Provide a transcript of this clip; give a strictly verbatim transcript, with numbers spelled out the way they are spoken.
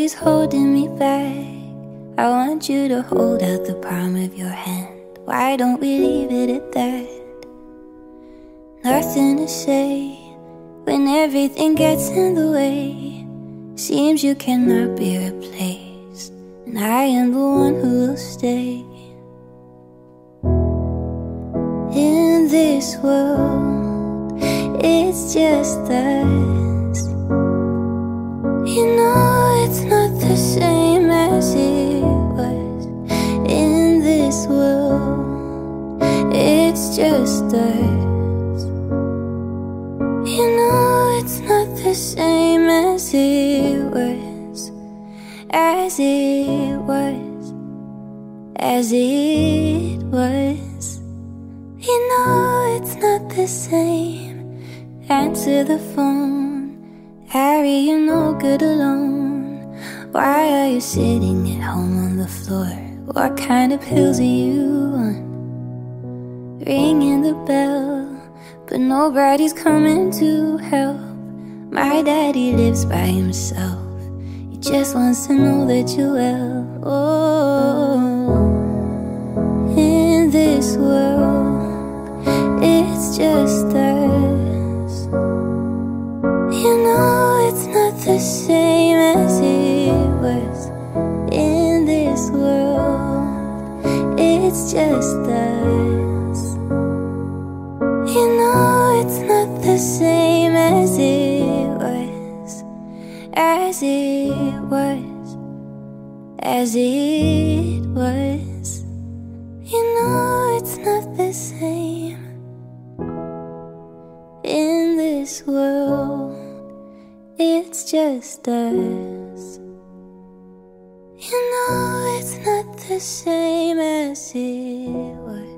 Nobody's holding me back. I want you to hold out the palm of your hand. Why don't we leave it at that? Nothing to say when everything gets in the way. Seems you cannot be replaced, and I am the one who will stay. In this world, it's just us. You know it's not the same as it was. In this world, it's just us. You know it's not the same as it was. As it was. As it was. You know it's not the same. Answer the phone. Harry, you're no good alone. Why are you sitting at home on the floor? What kind of pills are you on? Ringing the bell, but nobody's coming to help. My daddy lives by himself. He just wants to know that you're well. Oh, in this world, it's just us. You know it's not the same as it was. In this world, it's just us. You know it's not the same as it was. As it was. As it was. You know it's not the same. In this world, it's just us. You know it's not the same as it was.